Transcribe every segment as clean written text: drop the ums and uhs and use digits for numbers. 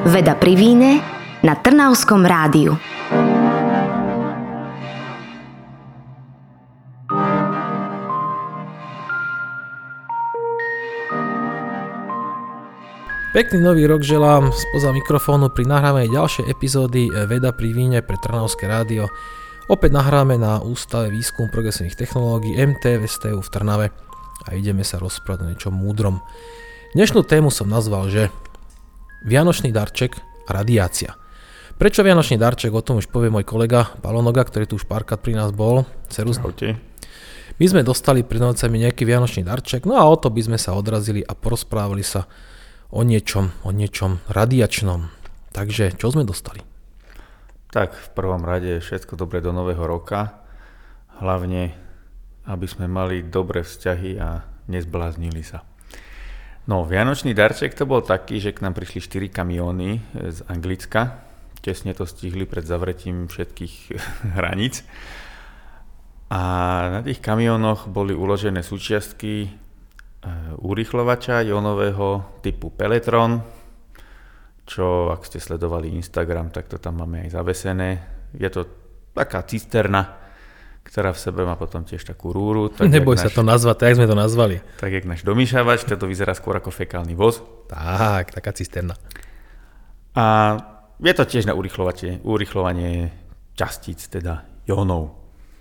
Veda pri víne na Trnavskom rádiu. Pekný nový rok želám spoza mikrofónu pri nahrávaní ďalšej epizódy Veda pri víne pre Trnavské rádio. Opäť nahráme na Ústave výskumu progresívnych technológií MTVSTU v Trnave a ideme sa rozprávať o niečom múdrom. Dnešnú tému som nazval, že Vianočný darček a radiácia. Prečo Vianočný darček, o tom už povie môj kolega Palo Noga, ktorý tu už párkrát pri nás bol. Serus. My sme dostali pred Novcami nejaký Vianočný darček, no a o to by sme sa odrazili a porozprávali sa o niečom radiačnom. Takže, čo sme dostali? Tak, v prvom rade všetko dobré do nového roka. Hlavne, aby sme mali dobré vzťahy a nezbláznili sa. No, Vianočný darček to bol taký, že k nám prišli 4 kamióny z Anglicka. Tesne to stihli pred zavretím všetkých hraníc. A na tých kamiónoch boli uložené súčiastky urýchlovača jónového typu Peletron, čo ak ste sledovali Instagram, tak to tam máme aj zavesené. Je to taká cisterna, ktorá v sebe má potom tiež takú rúru. Tak neboj sa to nazvať, tak sme to nazvali. Tak jak náš domýšavač, to vyzerá skôr ako fekálny voz. Tak, taká cisterna. A je to tiež na urýchlovanie častíc, teda jónov.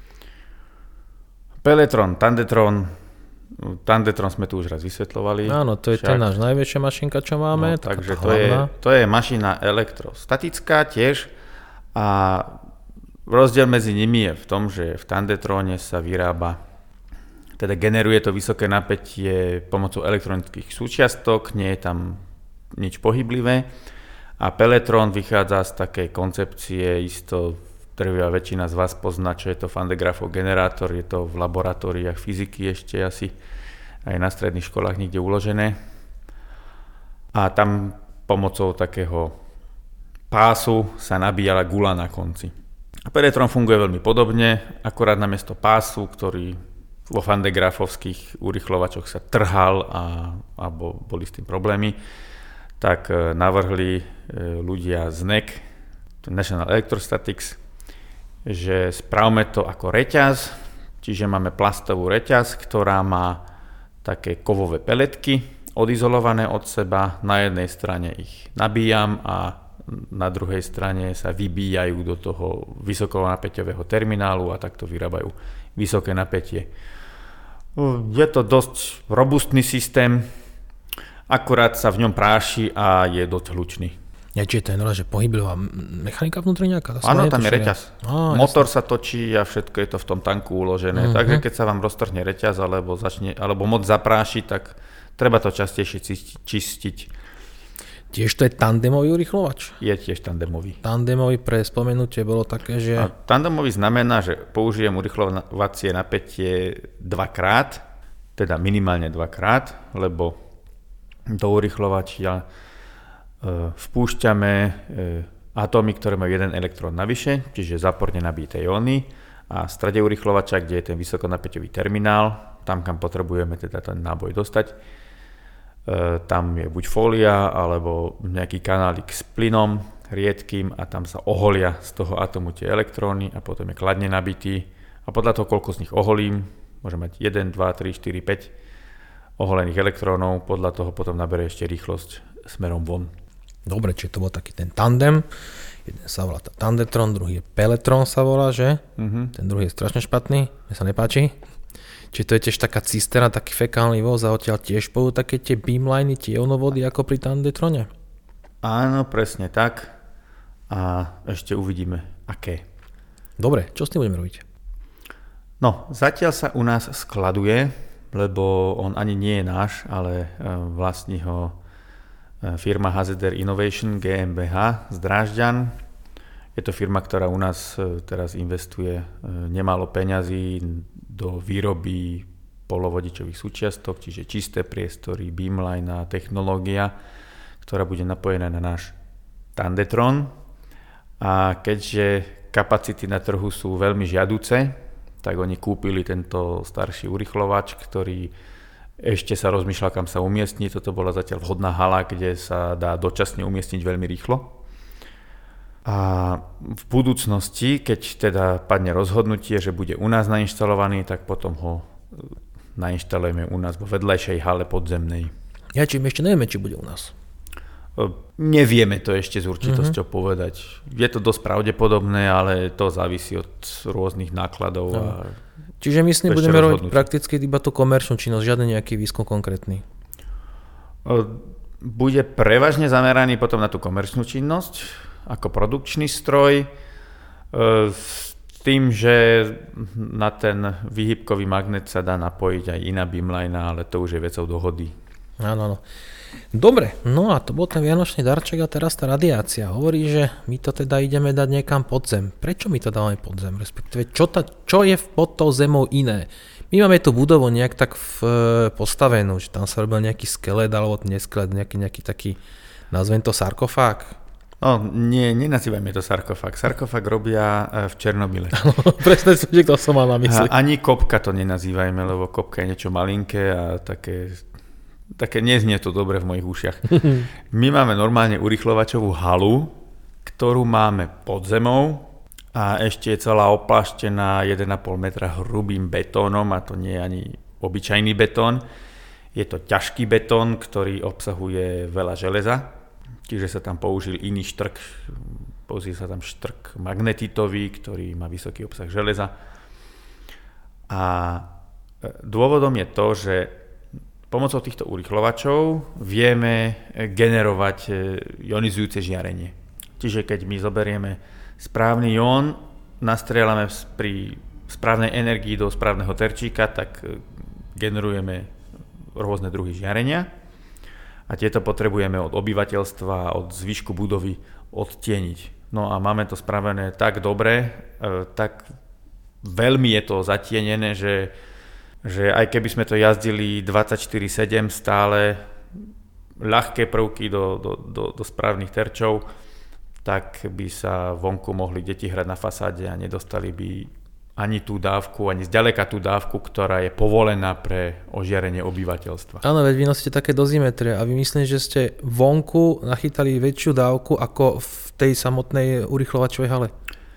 Peletron, Tandetron sme tu už raz vysvetľovali. Áno, to je tá náš najväčšia mašinka, čo máme. No, takže to je mašina elektrostatická tiež a rozdiel medzi nimi je v tom, že v Tandetrone sa vyrába, teda generuje to vysoké napätie pomocou elektronických súčiastok, nie je tam nič pohyblivé a Peletron vychádza z takej koncepcie, isto drvivá väčšina z vás pozná, čo je to Van de Graaffov generátor, je to v laboratóriách fyziky ešte asi aj na stredných školách niekde uložené. A tam pomocou takého pásu sa nabíjala guľa na konci. A Peletron funguje veľmi podobne, akorát namiesto pásu, ktorý vo Van de Graaffovských urýchlovačoch sa trhal a boli s tým problémy, tak navrhli ľudia z NEC, National Electrostatics, že spravme to ako reťaz, čiže máme plastovú reťaz, ktorá má také kovové peletky odizolované od seba. Na jednej strane ich nabíjam a na druhej strane sa vybíjajú do toho vysokonapäťového terminálu a takto vyrábajú vysoké napätie. Je to dosť robustný systém, akurát sa v ňom práši a je dosť hlučný. Či je to že pohyblivá mechanika vnútri nejaká? Áno, tam je reťaz. Motor sa točí a všetko je to v tom tanku uložené. Takže keď sa vám roztrhne reťaz alebo moc zapráši, tak treba to častejšie čistiť. Tiež to je tandemový urýchlovač? Je tiež tandemový. Tandemový pre spomenutie bolo také, že... A tandemový znamená, že použijem urýchlovacie napätie dvakrát, teda minimálne dvakrát, lebo do urýchlovača vpúšťame atómy, ktoré majú jeden elektrón navyše, čiže záporne nabité jóny a v strede urýchlovača, kde je ten vysokonapäťový terminál, tam kam potrebujeme teda ten náboj dostať, tam je buď fólia alebo nejaký kanálik s plynom riedkým a tam sa oholia z toho atómu tie elektróny a potom je kladne nabitý a podľa toho, koľko z nich oholím, môžem mať 1, 2, 3, 4, 5 oholených elektrónov, podľa toho potom nabere ešte rýchlosť smerom von. Dobre, čiže to bol taký ten tandem. Jeden sa volá Tandetron, druhý je Peletron sa volá, že? Ten druhý je strašne špatný, mne sa nepáči. Čiže to je tiež taká cisterna, taký fekálny voz a odtiaľ tiež pôjdu také tie beamliny, tie jónovody ako pri Tandetrone? Áno, presne tak. A ešte uvidíme, aké. Dobre, čo s tým budeme robiť? No, zatiaľ sa u nás skladuje, lebo on ani nie je náš, ale vlastní ho firma HZR Innovation GmbH z Drážďan. Je to firma, ktorá u nás teraz investuje nemálo peňazí do výroby polovodičových súčiastok, čiže čisté priestory, beamline a technológia, ktorá bude napojená na náš Tandetron. A keďže kapacity na trhu sú veľmi žiaduce, tak oni kúpili tento starší urýchlovač, ktorý Ešte sa rozmýšľa, kam sa umiestni. Toto bola zatiaľ vhodná hala, kde sa dá dočasne umiestniť veľmi rýchlo. A v budúcnosti, keď teda padne rozhodnutie, že bude u nás nainštalovaný, tak potom ho nainštalujeme u nás vo vedľajšej hale podzemnej. Ja či ešte nevieme, či bude u nás. Nevieme to ešte s určitosťou povedať. Je to dosť pravdepodobné, ale to závisí od rôznych nákladov. A čiže myslím, budeme robiť prakticky iba tú komerčnú činnosť, žiadny nejaký výskum konkrétny. Bude prevažne zameraný potom na tú komerčnú činnosť ako produkčný stroj s tým, že na ten výhybkový magnet sa dá napojiť aj iná beamline, ale to už je vecou dohody. Áno. Dobre, no a to bol ten vianočný darček a teraz tá radiácia. Hovorí, že my to teda ideme dať niekam pod zem. Prečo my to dávame pod zem? Respektíve, čo je pod tou zemou iné? My máme tú budovu nejak tak postavenú, že tam sa robil nejaký skelet, alebo neskelet, nejaký taký, nazvem to sarkofág. No, nenazývajme to sarkofág. Sarkofág robia v Černobyle. Presne, že to som mal na mysli. Ani kopka to nenazývajme, lebo kopka je niečo malinké a také neznie to dobre v mojich ušiach. My máme normálne urýchľovačovú halu, ktorú máme pod zemou a ešte je celá opláštená 1,5 metra hrubým betónom a to nie je ani obyčajný betón. Je to ťažký betón, ktorý obsahuje veľa železa, čiže sa tam použil iný štrk. Použil sa tam štrk magnetitový, ktorý má vysoký obsah železa. A dôvodom je to, že pomocou týchto urýchľovačov vieme generovať ionizujúce žiarenie. Čiže keď my zoberieme správny ión, nastrieľame pri správnej energii do správneho terčíka, tak generujeme rôzne druhy žiarenia a tieto potrebujeme od obyvateľstva a od zvyšku budovy odtieniť. No a máme to spravené tak dobre, tak veľmi je to zatienené, že aj keby sme to jazdili 24/7 stále, ľahké prvky do správnych terčov, tak by sa vonku mohli deti hrať na fasáde a nedostali by ani tú dávku, ani zďaleka tú dávku, ktorá je povolená pre ožiarenie obyvateľstva. Áno, veď vy nosíte také dozimetre a vy myslíte, že ste vonku nachytali väčšiu dávku ako v tej samotnej urýchľovačovej hale?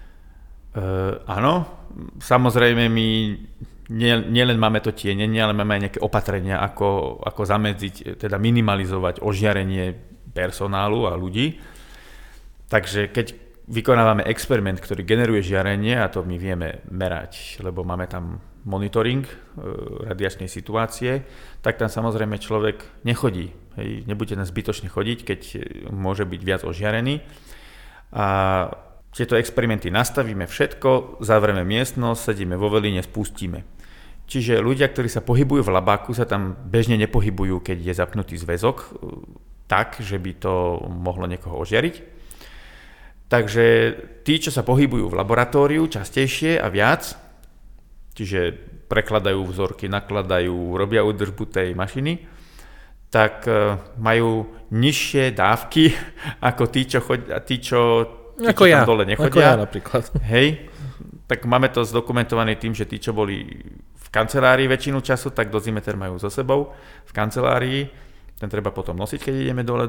Áno, samozrejme my nielen máme to tienenie, ale máme aj nejaké opatrenia, ako zamedziť, teda minimalizovať ožiarenie personálu a ľudí. Takže keď vykonávame experiment, ktorý generuje žiarenie, a to my vieme merať, lebo máme tam monitoring radiačnej situácie, tak tam samozrejme človek nechodí. Hej, nebude tam zbytočne chodiť, keď môže byť viac ožiarený. A tieto experimenty nastavíme všetko, zavrieme miestnosť, sedíme vo veline, spustíme. Čiže ľudia, ktorí sa pohybujú v labáku, sa tam bežne nepohybujú, keď je zapnutý zväzok, tak, že by to mohlo niekoho ožiariť. Takže tí, čo sa pohybujú v laboratóriu častejšie a viac, čiže prekladajú vzorky, nakladajú, robia údržbu tej mašiny, tak majú nižšie dávky ako tí, čo tam dole nechodia. Ako ja napríklad. Hej, tak máme to zdokumentované tým, že tí, čo boli v kancelárii väčšinu času, tak dozimeter majú so sebou v kancelárii. Ten treba potom nosiť, keď ideme dole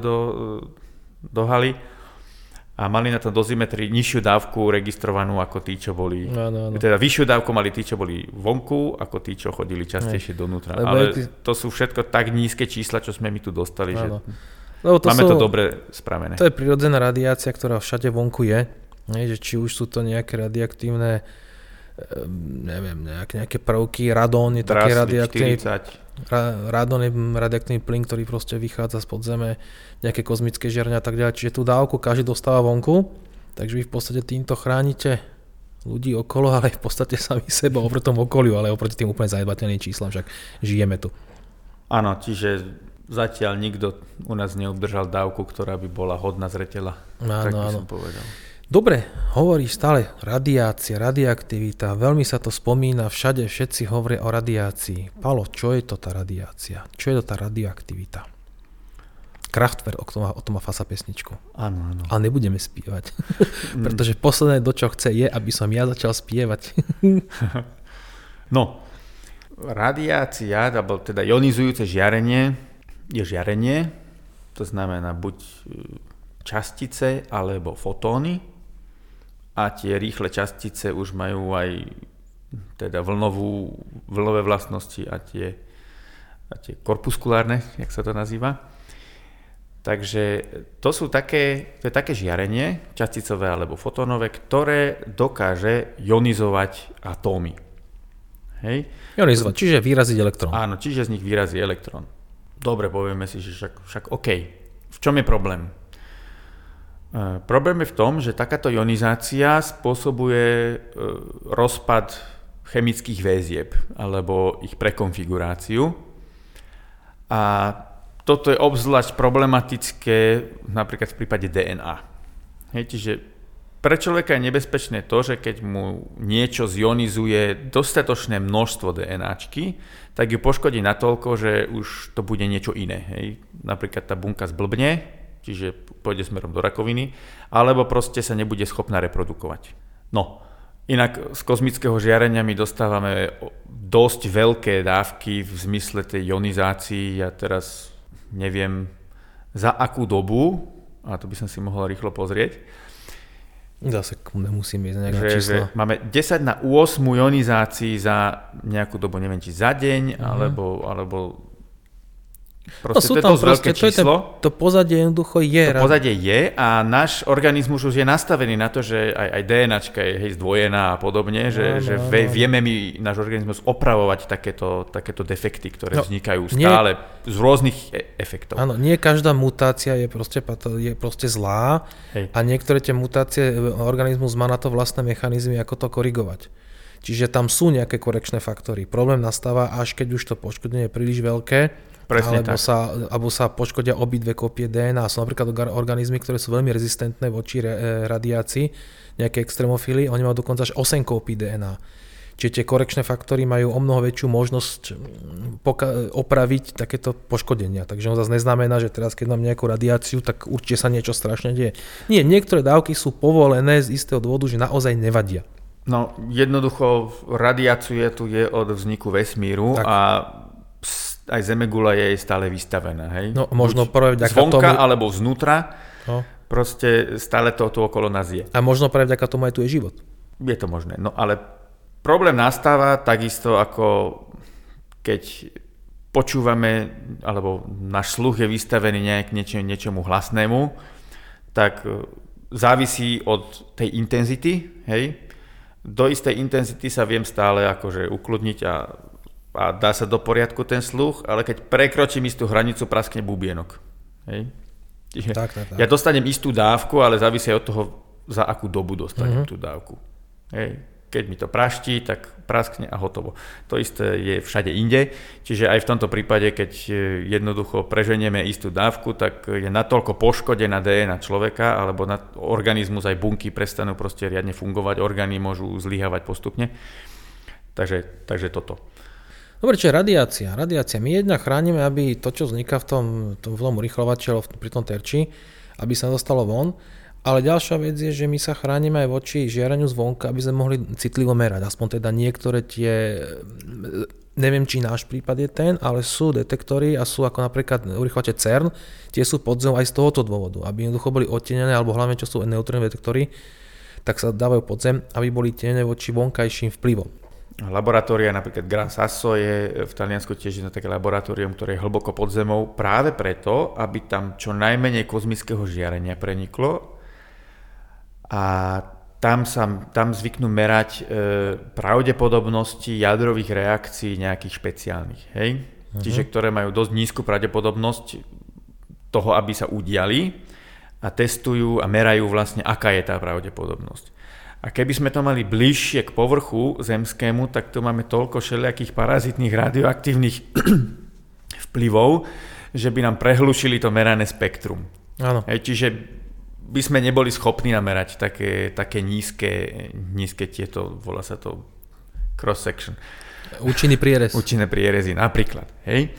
do haly. A mali na tom dozimetri nižšiu dávku registrovanú ako tí, čo boli... No. Teda vyššiu dávku mali tí, čo boli vonku, ako tí, čo chodili častejšie donútra. Ale to sú všetko tak nízke čísla, čo sme my tu dostali, že máme to dobre spravené. To je prirodzená radiácia, ktorá všade vonku je. Že či už sú to nejaké radioaktívne, neviem, nejaké prvky, radón je taký radioaktívny. Radón je radioaktívny plyn, ktorý proste vychádza z podzeme, nejaké kozmické žiarenia a tak ďalej. Čiže tú dávku každý dostáva vonku, takže vy v podstate týmto chránite ľudí okolo, ale v podstate sami seba oproti tomu okoliu, ale oproti tým úplne zanedbateľným číslam, však žijeme tu. Áno, čiže zatiaľ nikto u nás neobdržal dávku, ktorá by bola hodná zreteľa. Tak by som povedal. Dobre, hovorí stále radiácia, radioaktivita, veľmi sa to spomína, všade všetci hovoria o radiácii. Palo, čo je to tá radiácia? Čo je to tá radioaktivita? Kraftwerk, o tom má Fasa pesničku. Áno. Ale nebudeme spievať, pretože posledné, do čo chce, je, aby som ja začal spievať. No, Radiácia, alebo teda ionizujúce žiarenie je žiarenie, to znamená buď častice alebo fotóny, a tie rýchle častice už majú aj teda vlnové vlastnosti a tie korpuskulárne, jak sa to nazýva. Takže to je také žiarenie, časticové alebo fotónové, ktoré dokáže ionizovať atómy. Hej? Ionizovať, čiže vyraziť elektrón. Áno, čiže z nich vyrazí elektrón. Dobre, povieme si, že však OK. V čom je problém? Problém je v tom, že takáto ionizácia spôsobuje rozpad chemických väzieb alebo ich prekonfiguráciu. A toto je obzvlášť problematické napríklad v prípade DNA. Čiže pre človeka je nebezpečné to, že keď mu niečo zionizuje dostatočné množstvo DNAčky, tak ju poškodí natoľko, že už to bude niečo iné. Napríklad tá bunka zblbne, čiže pôjde smerom do rakoviny, alebo proste sa nebude schopná reprodukovať. No, inak z kozmického žiarenia my dostávame dosť veľké dávky v zmysle tej ionizácii. Ja teraz neviem za akú dobu, a to by som si mohol rýchlo pozrieť. Za sekundu musím ísť nejaké číslo. Že máme 10 na 8 ionizácií za nejakú dobu, neviem či za deň, alebo proste sú to je tam dosť veľké číslo. To pozadie jednoducho je. To pozadie je a náš organizmus už je nastavený na to, že aj DNAčka je zdvojená a podobne, že vieme my náš organizmus opravovať takéto defekty, ktoré vznikajú stále z rôznych efektov. Áno, nie každá mutácia je proste zlá. Hej. A niektoré tie mutácie organizmus má na to vlastné mechanizmy, ako to korigovať. Čiže tam sú nejaké korekčné faktory. Problém nastáva, až keď už to poškodenie je príliš veľké, alebo sa poškodia obidve kópie DNA. Sú napríklad organizmy, ktoré sú veľmi rezistentné voči radiácii, nejaké extrémofily, oni majú dokonca až 8 kópií DNA. Čiže tie korekčné faktory majú o mnoho väčšiu možnosť opraviť takéto poškodenia. Takže on zase neznamená, že teraz keď mám nejakú radiáciu, tak určite sa niečo strašne deje. Nie, niektoré dávky sú povolené z istého dôvodu, že naozaj nevadia. No jednoducho radiácia tu je od vzniku vesmíru a aj Zemegula je stále vystavená. Hej? No, možno práve vďaka zvonka alebo vnútra, proste stále to tu okolo nás je. A možno práve vďaka tomu aj tu je život. Je to možné. No ale problém nastáva takisto, ako keď počúvame, alebo náš sluch je vystavený niečomu hlasnému, tak závisí od tej intenzity. Hej? Do istej intenzity sa viem stále akože ukludniť a dá sa do poriadku ten sluch, ale keď prekročím istú hranicu, praskne bubienok. Hej? Tak. Ja dostanem istú dávku, ale závisí od toho, za akú dobu dostanem tú dávku. Hej? Keď mi to praští, tak praskne a hotovo. To isté je všade inde, čiže aj v tomto prípade, keď jednoducho preženieme istú dávku, tak je natoľko poškodená DNA človeka, alebo organizmus, aj bunky prestanú proste riadne fungovať, orgány môžu zlyhávať postupne. Takže toto. Dobre, čiže radiácia. My jednak chránime, aby to, čo vzniká v tom urýchľovači alebo pri tom terči, aby sa dostalo von. Ale ďalšia vec je, že my sa chránime aj voči žiareniu zvonka, aby sme mohli citlivo merať. Aspoň teda niektoré tie, neviem, či náš prípad je ten, ale sú detektory a sú ako napríklad urýchľovače CERN, tie sú pod zemou aj z tohoto dôvodu, aby jednoducho boli odtienené, alebo hlavne čo sú neutrónové detektory, tak sa dávajú pod zem, aby boli tienené voči vonkajším vplyvom. Laboratória, napríklad Gran Sasso je v Taliansku tiež jedno také laboratórium, ktoré je hlboko pod zemou, práve preto, aby tam čo najmenej kozmického žiarenia preniklo a tam zvyknú merať pravdepodobnosti jadrových reakcií nejakých špeciálnych, hej? Čiže ktoré majú dosť nízku pravdepodobnosť toho, aby sa udiali a testujú a merajú vlastne, aká je tá pravdepodobnosť. A keby sme to mali bližšie k povrchu zemskému, tak tu máme toľko všelijakých parazitných radioaktívnych vplyvov, že by nám prehlušili to merané spektrum. Áno. Čiže by sme neboli schopní namerať také nízke tieto, volá sa to cross-section. Účinný prierez. Účinné prierezy napríklad. Hej?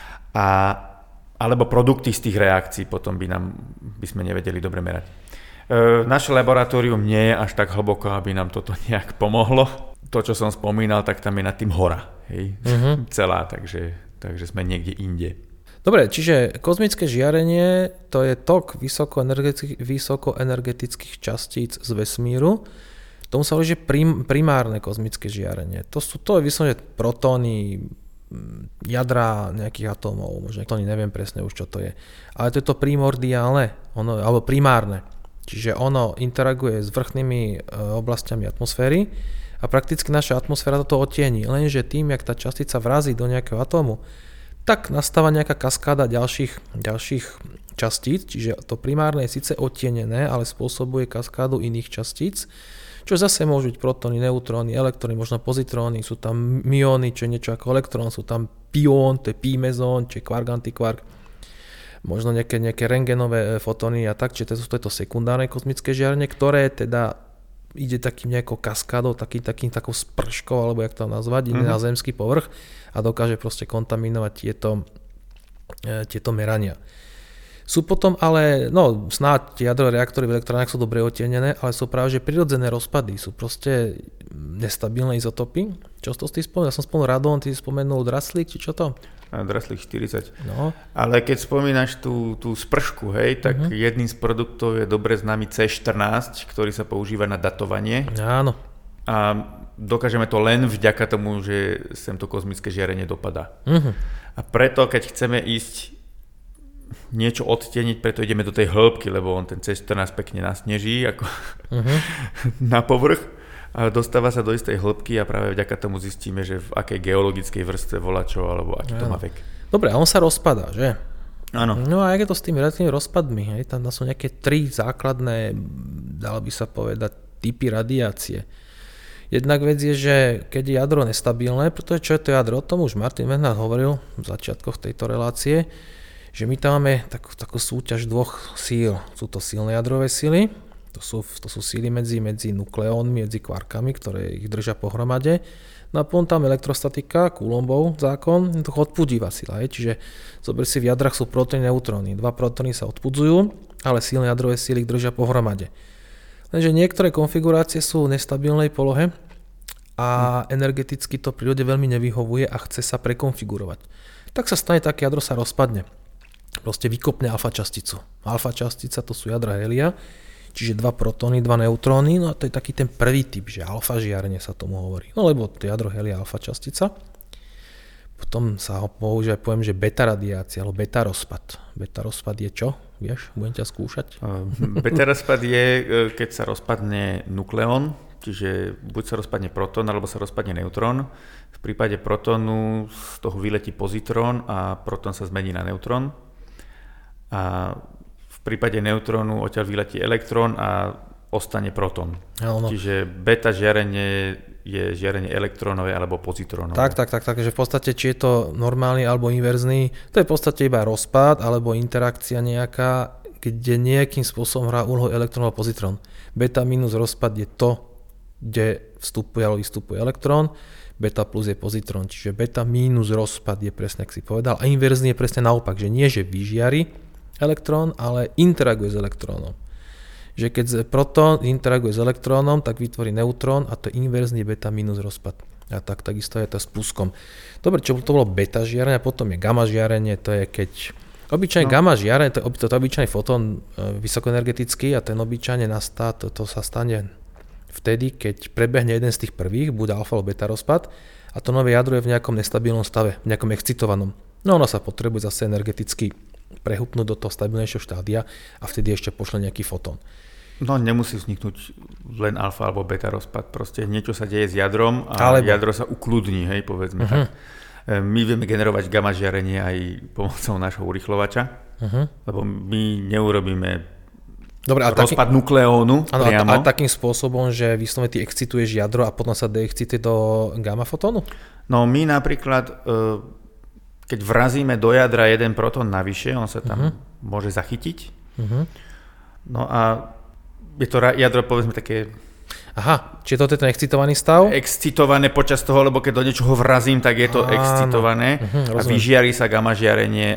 Alebo produkty z tých reakcií potom by sme nevedeli dobre merať. Naše laboratórium nie je až tak hlboko, aby nám toto nejak pomohlo. To, čo som spomínal, tak tam je nad tým hora. hej, celá, takže sme niekde inde. Dobre, čiže kozmické žiarenie to je tok vysokoenergetických častíc z vesmíru. Tomu sa hovorí, že primárne kozmické žiarenie. To je vyslovene protóny, jadra nejakých atómov, možno to neviem presne už, čo to je. Ale to je to primordiálne, alebo primárne. Čiže ono interaguje s vrchnými oblastiami atmosféry a prakticky naša atmosféra toto odtieni. Lenže tým, jak tá častica vrazí do nejakého atómu, tak nastáva nejaká kaskáda ďalších častíc, čiže to primárne je síce odtienené, ale spôsobuje kaskádu iných častíc, čo zase môžu byť protóny, neutróny, elektróny, možno pozitróny, sú tam myóny, čo je niečo ako elektrón, sú tam pión, to je pi-mezón, čo je kvark, antikvark, možno nejaké rengenové fotóny a tak, čiže to je to sekundárne kozmické žiarenie, ktoré teda ide takým nejakou kaskádou, takou sprškou, alebo jak to nazvať, ide na zemský povrch a dokáže proste kontaminovať tieto merania. Sú potom ale, snáď tie jadrové reaktory v elektrárnach sú dobre odtienené, ale sú práve že prirodzené rozpady, sú proste nestabilné izotopy. Čo to ty spomenul? Ja som spomenul radón, ty si spomenul draslík, či čo to? Draslík 40. No. Ale keď spomínaš tú spršku, hej, tak jedným z produktov je dobre známy C14, ktorý sa používa na datovanie. Áno. A dokážeme to len vďaka tomu, že sem to kozmické žiarenie dopadá. A preto, keď chceme ísť niečo odtieniť, preto ideme do tej hĺbky, lebo on ten C14 pekne nasneží ako na povrch a dostáva sa do istej hĺbky a práve vďaka tomu zistíme, že v akej geologickej vrstve volačo alebo aký to má vek. Dobre, a on sa rozpadá, že? Áno. No a jak je to s tými relatívnymi rozpadmi? Hej? Tam sú nejaké 3 základné, dalo by sa povedať, typy radiácie. Jednak vec je, že keď je jadro nestabilné, pretože čo je to jadro? O tom už Martin Mennard hovoril v začiatkoch tejto relácie, že my tam máme takú súťaž dvoch síl. Sú to silné jadrové síly, to sú síly medzi nukleónmi, medzi kvarkami, ktoré ich držia pohromade. No a potom tam elektrostatika, Coulombov zákon, to odpudivá sila. Čiže zober si, v jadrach sú protóny, neutróny. 2 protóny sa odpudzujú, ale silné jadrové síly ich držia pohromade. Lenže niektoré konfigurácie sú v nestabilnej polohe a energeticky to prírode veľmi nevyhovuje a chce sa prekonfigurovať. Tak sa stane, také jadro sa rozpadne. Proste vykopne alfa časticu. Alfa častica to sú jadra helia, čiže 2 protóny, 2 neutróny, no a to je taký ten prvý typ, že alfa žiarenie sa tomu hovorí. No lebo to jadro helia alfa častica. Potom sa ho používa, poviem, že beta radiácia, alebo beta rozpad. Beta rozpad je čo? Vieš, budem ťa skúšať. Beta rozpad je, keď sa rozpadne nukleón, čiže buď sa rozpadne protón, alebo sa rozpadne neutrón. V prípade protónu z toho vyletí pozitrón a protón sa zmení na neutrón. A v prípade neutrónu odtiaľ vyletí elektrón a ostane protón. Áno. Čiže beta žiarenie je žiarenie elektrónové alebo pozitrónové. Tak, že v podstate či je to normálny alebo inverzný, to je v podstate iba rozpad alebo interakcia nejaká, kde nejakým spôsobom hrá úlohu elektrón alebo pozitrón. Beta minus rozpad je to, kde vstupuje alebo vystupuje elektrón, beta plus je pozitrón, čiže beta minus rozpad je presne, ak si povedal, a inverzný je presne naopak, že nie, že vyžiari elektrón, ale interaguje s elektrónom. Že keď protón interaguje s elektrónom, tak vytvorí neutrón a to je inverzný beta minus rozpad. A takisto je to s puskom. Dobre, čo to bolo beta žiarenie, a potom je gamma žiarenie, to je keď obyčajne gamma žiarenie, to je obyčajný fotón vysokoenergetický a ten obyčajne to sa stane vtedy, keď prebehne jeden z tých prvých, buď alfa alebo beta rozpad a to nové jadro je v nejakom nestabilnom stave, v nejakom excitovanom. No ono sa potrebuje zase energeticky prehupnúť do toho stabilnejšieho štádia a vtedy ešte pošle nejaký fotón. No nemusí vzniknúť len alfa alebo beta rozpad, proste niečo sa deje s jadrom a jadro sa ukludní, hej, povedzme tak. My vieme generovať gamma žiarenie aj pomocou nášho urychlovača, lebo my neurobíme rozpad nukleónu priamo. A takým spôsobom, že vyslovene ty excituješ jadro a potom sa deexcituje do gamma fotónu? No my napríklad keď vrazíme do jadra jeden protón navyše, on sa tam môže zachytiť. No a je to jadro, povedzme, také... Aha, čiže toto je ten excitovaný stav? Excitované počas toho, lebo keď do niečoho vrazím, tak je to excitované a vyžiarí sa gamma žiarenie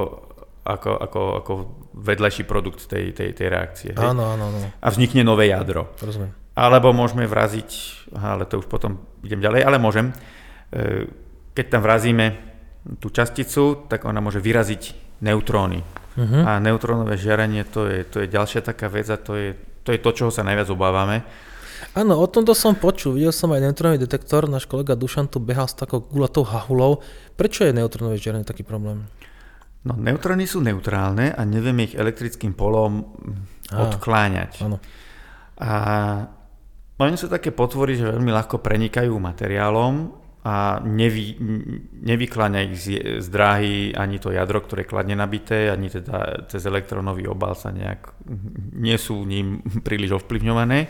ako vedľajší produkt tej reakcie. Áno. A vznikne nové jadro. Rozumiem. Alebo môžeme vraziť, ale to už potom idem ďalej, ale môžem. keď tam vrazíme tú časticu, tak ona môže vyraziť neutróny. A neutrónové žiarenie to je ďalšia taká vec a to je to, čoho sa najviac obávame. Áno, o tomto som počul. Videl som aj neutrónový detektor, náš kolega Dušan tu behal s takou gulatou hahulou. Prečo je neutrónové žiarenie taký problém? No, neutróny sú neutrálne a nevieme ich elektrickým polom odkláňať. Áno. A oni sú také potvory, že veľmi ľahko prenikajú materiálom a nevykláňa ich z dráhy ani to jadro, ktoré je kladne nabité, ani teda cez elektrónový obal sa nie sú ním príliš ovplyvňované.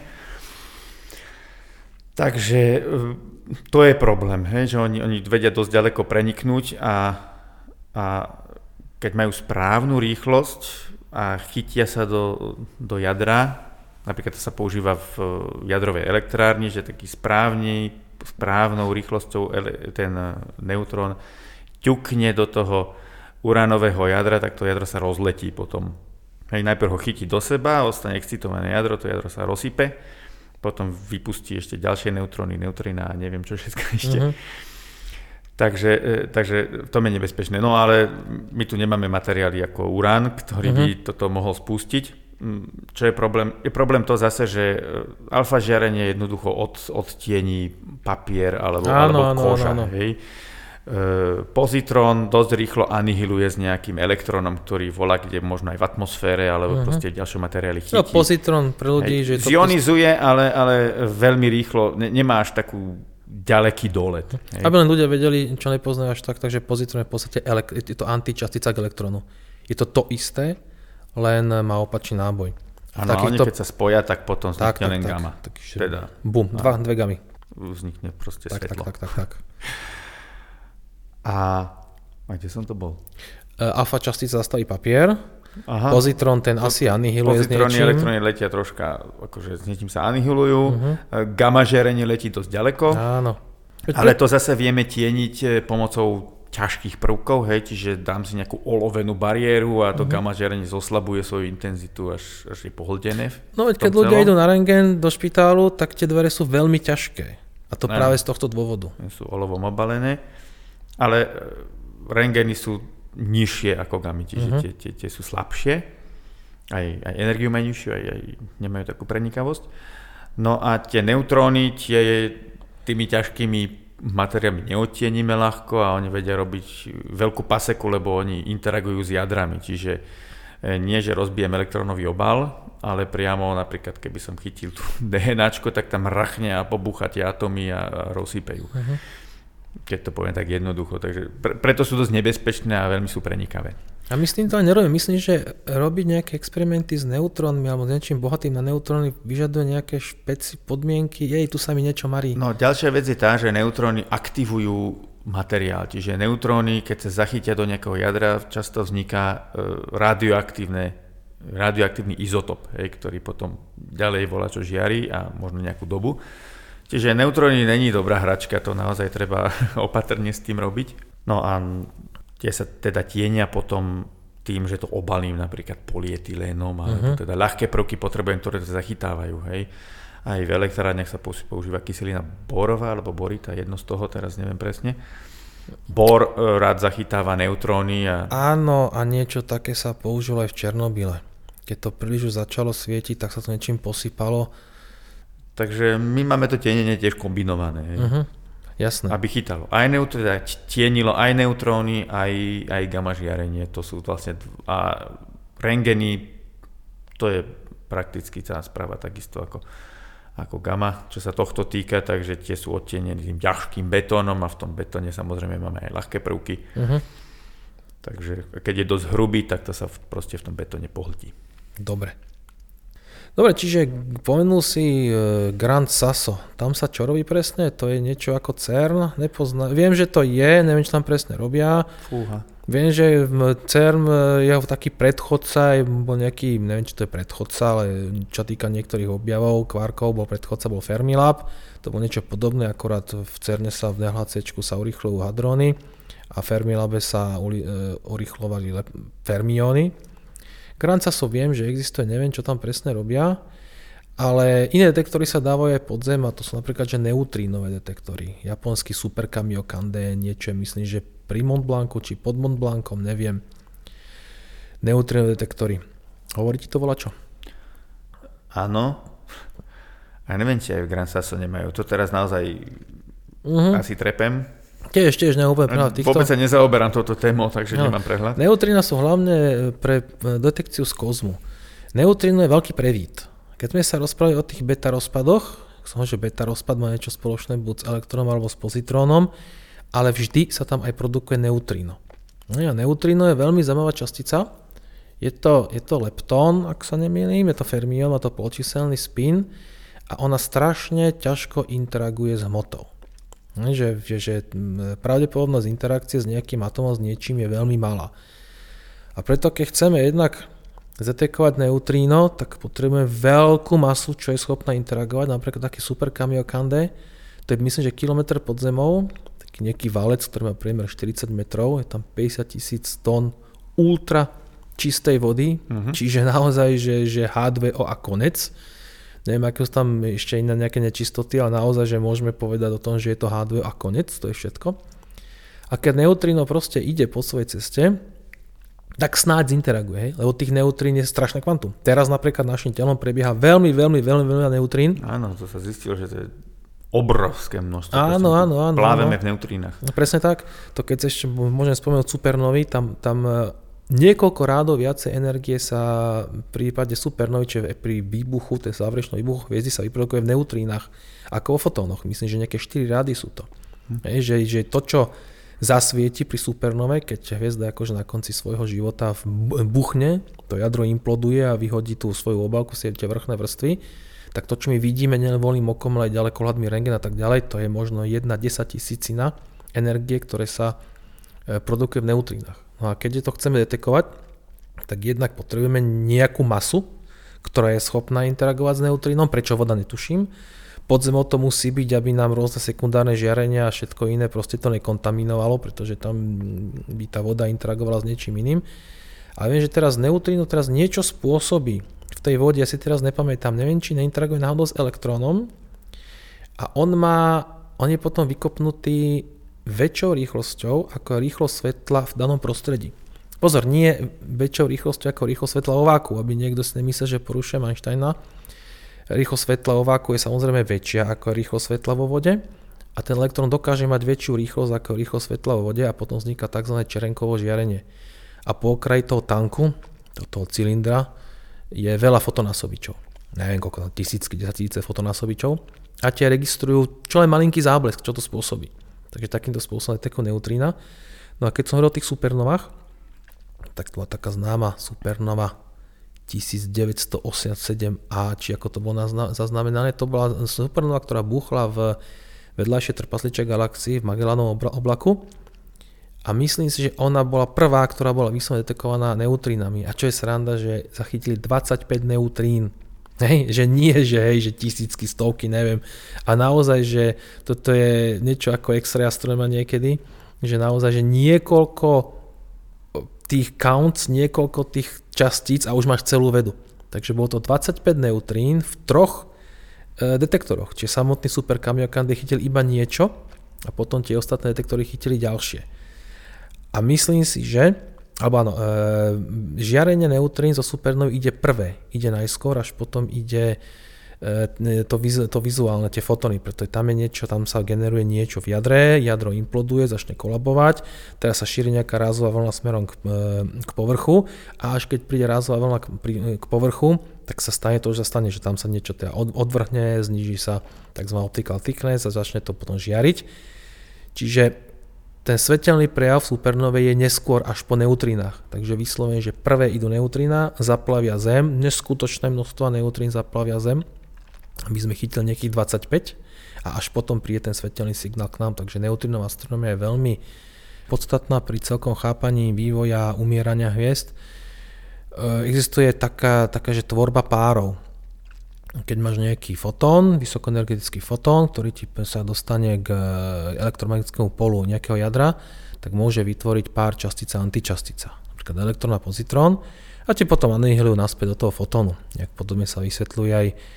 Takže to je problém, že oni vedia dosť ďaleko preniknúť a keď majú správnu rýchlosť a chytia sa do jadra, napríklad to sa používa v jadrovej elektrárni, že taký správnou rýchlosťou ten neutrón ťukne do toho uránového jadra, tak to jadro sa rozletí potom. Najprv ho chytí do seba, ostane excitované jadro, to jadro sa rozsype, potom vypustí ešte ďalšie neutróny, neutrína a neviem čo všetko ešte. Takže v tom je nebezpečné. No ale my tu nemáme materiály ako urán, ktorý by toto mohol spustiť. Čo je problém? Je problém to zase, že alfa žiarenie jednoducho odtiení papier alebo koža. Áno. Hej. Pozitrón dosť rýchlo anihiluje s nejakým elektrónom, ktorý volá kde možno aj v atmosfére alebo proste ďalšie materiály chytí. No, pozitrón pre ľudí, že to zionizuje, ale veľmi rýchlo, nemá až takú ďaleký dolet. Hej. Aby len ľudia vedeli, čo nepoznajú až tak, takže pozitrón je v podstate je to antičastica k elektrónu. Je to to isté, len má opačný náboj. Áno, oni keď sa spoja, tak potom vznikne len gamma. Teda, bum, dve gamy. Vznikne proste svetlo. Tak. A kde som to bol? Alfa častica zastaví papier, pozitrón ten asi anihiluje s niečím. Pozitróny, elektróny letia troška, akože s niečím sa anihilujú, gamma žiarenie letí dosť ďaleko, áno. Ale to zase vieme tieniť pomocou ťažkých prvkov, čiže dám si nejakú olovenú bariéru a to gamma žiarenie zoslabuje svoju intenzitu, až je pohldené. No veď keď ľudia idú na rentgen do špitálu, tak tie dvere sú veľmi ťažké. A to práve z tohto dôvodu. Sú olovom obalené, ale rentgeny sú nižšie ako gamy, čiže tie sú slabšie, aj energiu majú nižšiu, aj nemajú takú prenikavosť. No a tie neutróny, tými ťažkými materiálmi neodtienime ľahko a oni vedia robiť veľkú paseku, lebo oni interagujú s jadrami, čiže nie, že rozbijem elektrónový obal, ale priamo napríklad, keby som chytil tú DNAčko, tak tam rachne a pobúcha tie atómy a rozsypejú. Keď to poviem tak jednoducho. Takže preto sú dosť nebezpečné a veľmi sú prenikavé. A myslím to aj nerobím. Myslím, že robiť nejaké experimenty s neutrónmi alebo s niečím bohatým na neutróny vyžaduje nejaké podmienky. Tu sa mi niečo marí. No, ďalšia vec je tá, že neutróny aktivujú materiál. Čiže neutróny, keď sa zachytia do nejakého jadra, často vzniká radioaktívny izotop, ktorý potom ďalej volá čo žiari a možno nejakú dobu. Čiže neutróny není dobrá hračka, to naozaj treba opatrne s tým robiť. No a tie sa teda tienia potom tým, že to obalím napríklad polyetylénom, alebo teda ľahké prvky potrebujem, ktoré to zachytávajú. Aj v elektrárniach sa používa kyselina borová alebo borita, jedno z toho, teraz neviem presne. Bor rád zachytáva neutróny. Áno, a niečo také sa použilo aj v Černobyle. Keď to príliš už začalo svietiť, tak sa to niečím posypalo. Takže my máme to tienenie tiež kombinované. Jasné. Aby chytalo tienilo aj neutróny, aj gamma žiarenie. To sú vlastne a rentgeny, to je prakticky tá správa takisto ako gamma, čo sa tohto týka, takže tie sú odtienené tým ťažkým betónom a v tom betóne samozrejme máme aj ľahké prvky. Takže keď je dosť hrubý, tak to sa proste v tom betóne pohltí. Dobre, čiže pomenul si Gran Sasso. Tam sa čo robí presne? To je niečo ako CERN? Viem, že to je, neviem, čo tam presne robia. Fúha. Viem, že CERN je taký predchodca, bol nejaký, neviem, či to je predchodca, ale čo týka niektorých objavov, kvarkov, predchodca bol Fermilab. To bolo niečo podobné, akorát v CERNe sa v LHCčku sa urýchľujú hadróny a v Fermilabe sa urýchľovali fermióny. Gran Sasso viem, že existuje, neviem, čo tam presne robia, Ale iné detektory sa dávajú aj pod zem a to sú napríklad že neutrínové detektory. Japonský Super Kamiokande, niečo myslím, že pri Mont Blancu či pod Mont Blancom, neviem. Neutrínové detektory. Hovorí ti to volačo? Áno. A neviem, či aj v Gran Sasso nemajú. To teraz naozaj asi trepem. Tiež neúplne prehľad týchto. Vôbec sa nezaoberám touto témou, takže nemám prehľad. Neutrína sú hlavne pre detekciu z kozmu. Neutríno je veľký prevít. Keď sme sa rozprávali o tých beta rozpadoch, že beta rozpad má niečo spoločné buď s elektrónom alebo s pozitrónom, ale vždy sa tam aj produkuje neutríno. No a neutríno je veľmi zaujímavá častica. Je to leptón, ak sa nemýlim, je to fermión, má to polčíselný spin a ona strašne ťažko interaguje s hmotou. Že pravdepodobnosť interakcie s nejakým atomom, s niečím je veľmi malá. A preto keď chceme jednak zadetekovať neutríno, tak potrebujeme veľkú masu, čo je schopná interagovať, napríklad taký Super Kamiokande, to je myslím, že kilometr pod zemou, taký nejaký valec, ktorý má priemer 40 metrov, je tam 50 000 tón ultra čistej vody, čiže naozaj, že H2O a konec. Neviem, aké sú tam ešte iné nejaké nečistoty, ale naozaj, že môžeme povedať o tom, že je to H2O a konec, to je všetko. A keď neutríno proste ide po svojej ceste, tak snáď zinteraguje, lebo tých neutrín je strašné kvantum. Teraz napríklad našim telom prebieha veľmi veľa neutrín. Áno, to sa zistilo, že to je obrovské množstvo. Áno. Pláveme v neutrínach. No, presne tak. To keď ešte môžem spomenúť supernovy, tam niekoľko rádov viacej energie sa v prípade supernovy, čiže pri výbuchu, tej záverečnom výbuchu hviezdy sa vyprodukuje v neutrínach, ako vo fotónoch. Myslím, že nejaké 4 rády sú to. Že to, čo zasvieti pri supernove, keď hviezda akože na konci svojho života buchne, to jadro imploduje a vyhodí tú svoju obálku, tie vrchné vrstvy, tak to, čo my vidíme nielen voľným okom, ale aj ďalekohľadmi rentgen a tak ďalej, to je možno 1/10 000 energie, ktoré sa produkuje v neutrínach. No a keď to chceme detekovať, tak jednak potrebujeme nejakú masu, ktorá je schopná interagovať s neutrínom, prečo voda netuším. Pod zemou to musí byť, aby nám rôzne sekundárne žiarenia a všetko iné proste to nekontaminovalo, pretože tam by tá voda interagovala s niečím iným. Ale viem, že teraz neutríno niečo spôsobí v tej vode, ja si teraz nepamätám, neviem, či neinteraguje náhodou s elektrónom a on je potom vykopnutý väčšou rýchlosťou ako rýchlosť svetla v danom prostredí. Pozor, nie väčšou rýchlosťou ako rýchlosť svetla vo váku, aby niekto si nemyslel, že porušujem Einsteina. Rýchlosť svetla vo váku je samozrejme väčšia ako rýchlosť svetla vo vode a ten elektrón dokáže mať väčšiu rýchlosť ako rýchlosť svetla vo vode a potom vzniká tzv. Čerenkovo žiarenie. A po okraji toho tanku, toho cylindra, je veľa fotonásobičov. Neviem koľko, tisícky, 10 000 fotonásobičov a tie registrujú čo len malinký záblesk, čo to spôsobí. Takže takýmto spôsobom je tako neutrína. No a keď som hovoril o tých supernovách, tak to bola taká známa supernova 1987A, či ako to bolo zaznamenané, to bola supernova, ktorá búchla v vedľajšej trpasličej galaxii v Magellanovom oblaku a myslím si, že ona bola prvá, ktorá bola vyslovene detekovaná neutrínami. A čo je sranda, že zachytili 25 neutrín. Že nie, že tisícky, stovky, neviem. A naozaj, že toto je niečo ako X-ray astronomia niekedy, že naozaj, že niekoľko tých counts, niekoľko tých častíc a už máš celú vedu. Takže bolo to 25 neutrín v 3 detektoroch. Čiže samotný Super Kamiokande chytil iba niečo a potom tie ostatné detektory chytili ďalšie. A myslím si, že žiarenie neutrín zo supernovy ide prvé. Ide najskôr, až potom ide to vizuálne, tie fotóny, pretože tam je niečo, tam sa generuje niečo v jadre, jadro imploduje, začne kolabovať, teraz sa šíri nejaká rázová vlna smerom k povrchu a až keď príde rázová vlna k povrchu, tak sa stane to, že tam sa niečo teda odvrhne, zníži sa tzv. Optical thickness a začne to potom žiariť. Čiže ten svetelný prejav v supernove je neskôr až po neutrínach. Takže vyslovene, že prvé idú neutrína, zaplavia Zem, neskutočné množstvo neutrín zaplavia Zem, aby sme chytili nejakých 25 a až potom príde ten svetelný signál k nám. Takže neutrinová astronomia je veľmi podstatná pri celkom chápaní vývoja umierania hviezd. Existuje taká že tvorba párov. Keď máš nejaký fotón, vysokoenergetický fotón, ktorý ti sa dostane k elektromagnetickému polu nejakého jadra, tak môže vytvoriť pár častica a antičastica. Napríklad elektrón a pozitrón a ti potom anihilujú naspäť do toho fotónu. Jak podobne sa vysvetľuje aj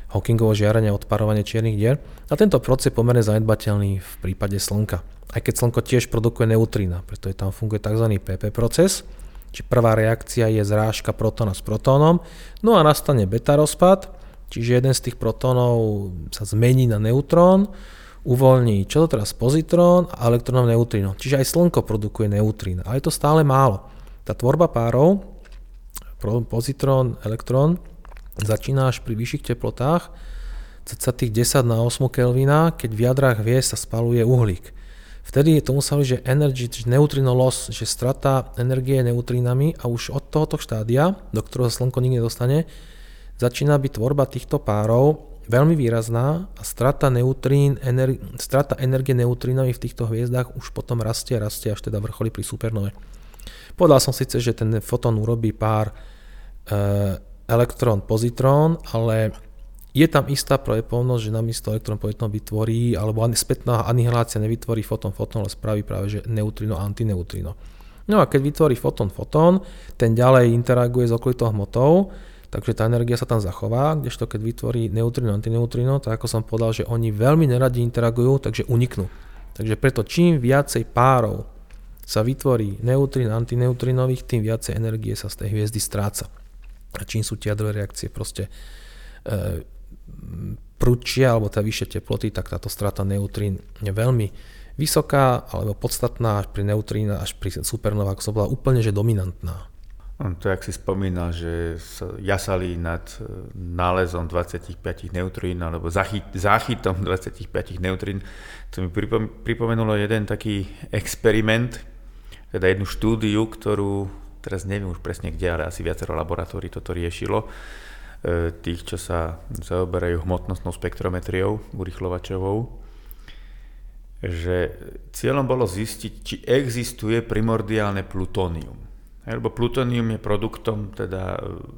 Hawkingovo žiarenie a odparovanie čiernych dier. A tento proces je pomerne zanedbateľný v prípade Slnka. Aj keď Slnko tiež produkuje neutrína, preto tam funguje tzv. PP proces, či prvá reakcia je zrážka protóna s protónom, no a nastane beta rozpad, čiže jeden z tých protónov sa zmení na neutrón, uvoľní čo to teraz pozitrón a elektrónov neutríno. Čiže aj Slnko produkuje neutrína, ale je to stále málo. Tá tvorba párov, pozitrón, elektrón, začína až pri vyšších teplotách, cca tých 10 na 8 Kelvina, keď v jadrách hviezd sa spaluje uhlík. Vtedy je tomu sa hovorí, že energy, neutrino loss, že strata energie neutrínami a už od tohoto štádia, do ktorého Slnko nikdy nedostane, začína byť tvorba týchto párov veľmi výrazná a strata energie neutrínami v týchto hviezdách už potom rastie až teda vrcholí pri supernove. Povedal som síce, že ten fotón urobí pár elektrón-pozitrón, ale je tam istá pravdepodobnosť, že namiesto elektrón-pozitrón vytvorí, alebo spätná anihilácia nevytvorí fotón, ale spraví práve že neutrino-antineutrino. No a keď vytvorí fotón, ten ďalej interaguje s okolitou hmotou, takže tá energia sa tam zachová, kdežto keď vytvorí neutrino-antineutrino, tak ako som povedal, že oni veľmi neradi interagujú, takže uniknú. Takže preto čím viacej párov sa vytvorí neutrín-antineutrinových, tým viacej energie sa z tej hviezdy stráca. A čím sú tie jadrové reakcie proste prudšie, alebo tá vyššie teploty, tak táto strata neutrín je veľmi vysoká, alebo podstatná, až pri neutrína, až pri supernovách, ako som bola úplne že dominantná. To, jak si spomínal, že sa jasali nad nálezom 25 neutrín, alebo záchytom 25 neutrín, to mi pripomenulo jeden taký experiment, teda jednu štúdiu, ktorú teraz neviem už presne kde, ale asi viacero laboratórií toto riešilo, tých, čo sa zaoberajú hmotnostnou spektrometriou, urýchlovačovou, že cieľom bolo zistiť, či existuje primordiálne plutónium. Lebo plutónium je produktom teda